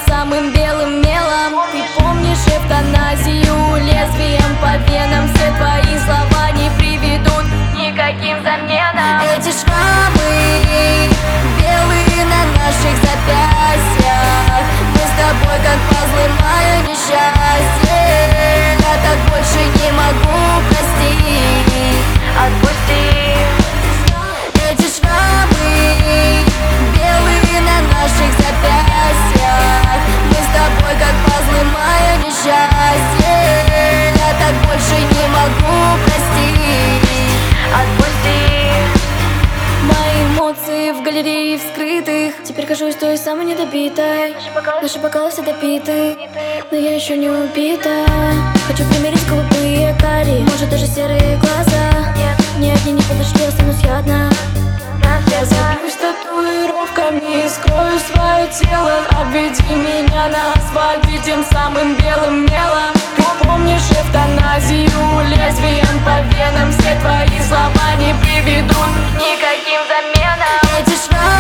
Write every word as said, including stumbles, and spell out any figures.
самым белым мелом. Ты помнишь эвтаназию лезвием по венам? Все твои слова не приведут никаким заменам. Эти шрамы белые на наших запястьях, мы с тобой как пазлы, мое несчастье. Я так больше не могу простить. Отпусти. Эти шрамы белые на наших запястьях, мы с тобой как пазлы, мое несчастье. Я так больше не могу простить. Отпусти. Мои эмоции в галерее вскрытых. Теперь кажусь той самой недобитой. Наши бокалы все допиты, но я еще не убита. Хочу примерить голубые карие, может даже серые глаза. Ни одни не подошли, останусь я одна. Я забьюсь татуировками и скрою свое тело. Обведи меня на асфальте тем самым белым мелом. Ты помнишь эвтаназию лезвием по венам? Все твои слова не приведут никаким заменам. Эти шрамы